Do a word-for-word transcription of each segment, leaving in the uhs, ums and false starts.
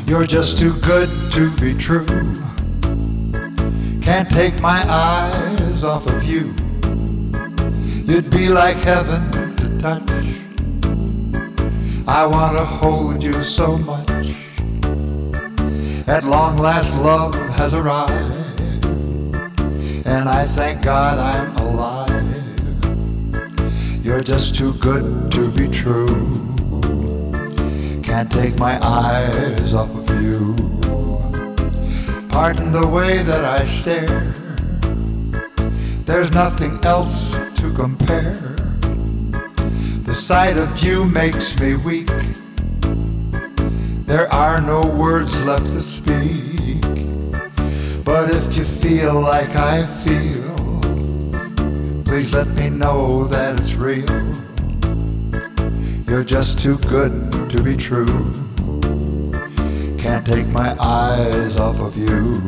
You're just too good to be true. Can't take my eyes off of you. You'd be like heaven to touch. I want to hold you so much. At long last love has arrived, and I thank God I'm alive. You're just too good to be true. Can't take my eyes off of you. Pardon the way that I stare. There's nothing else to compare. The sight of you makes me weak. There are no words left to speak. But if you feel like I feel, please let me know that it's real. You're just too good to be true. Can't take my eyes off of you.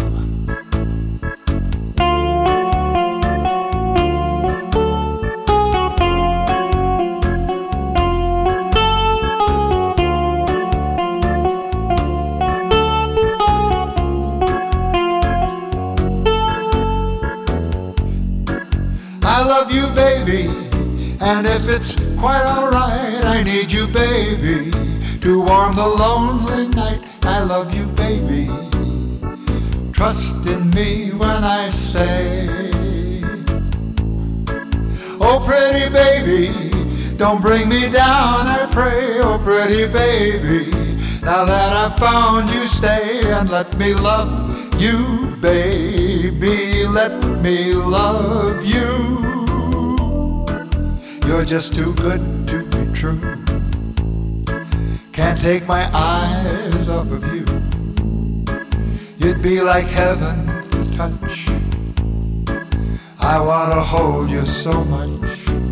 I love you, baby, and if it's quite alright, I need you, baby, to warm the lonely night. I love you, baby. Trust in me when I say, oh, pretty baby, don't bring me down, I pray. Oh, pretty baby, now that I've found you, stay and let me love you, baby. Let me love you. You're just too good to be true. Can't take my eyes off of you. You'd be like heaven to touch. I want to hold you so much.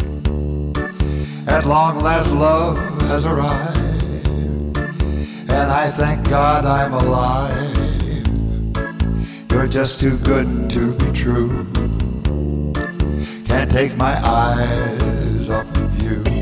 At long last love has arrived, and I thank God I'm alive. You're just too good to be true. Can't take my eyes off of you.